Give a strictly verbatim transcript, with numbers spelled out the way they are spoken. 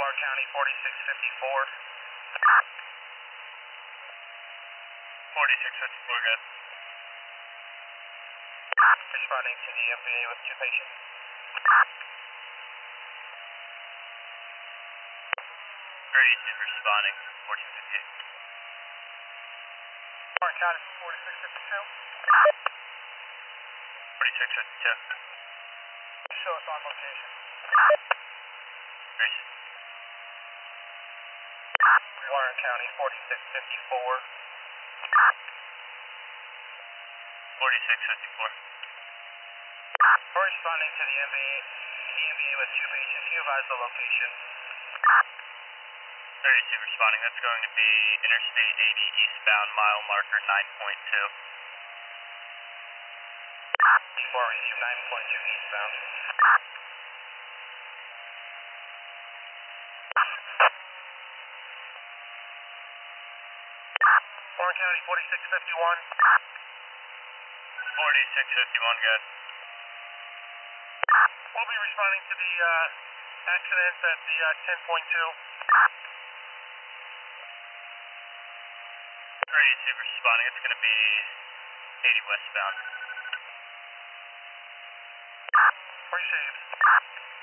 Warren County, forty-six fifty-four. forty-six fifty-four, good. Responding to the M V A with two patients. thirty-two responding, fourteen fifty-eight. Warren County, forty-six fifty-two. forty-six fifty-two. Show us on location. Grace. Warren County, forty-six fifty-four. forty-six fifty-four. We're responding to the M V A, the M V A with two patients. You advise the location. thirty-two responding, that's going to be Interstate eighty eastbound, mile marker nine point two. Before receive nine point two eastbound. Warren County, forty-six fifty-one. forty-six fifty-one, good. We'll be responding to the uh, accident at the uh, ten point two. thirty-two responding, it's going to be eighty westbound. Received.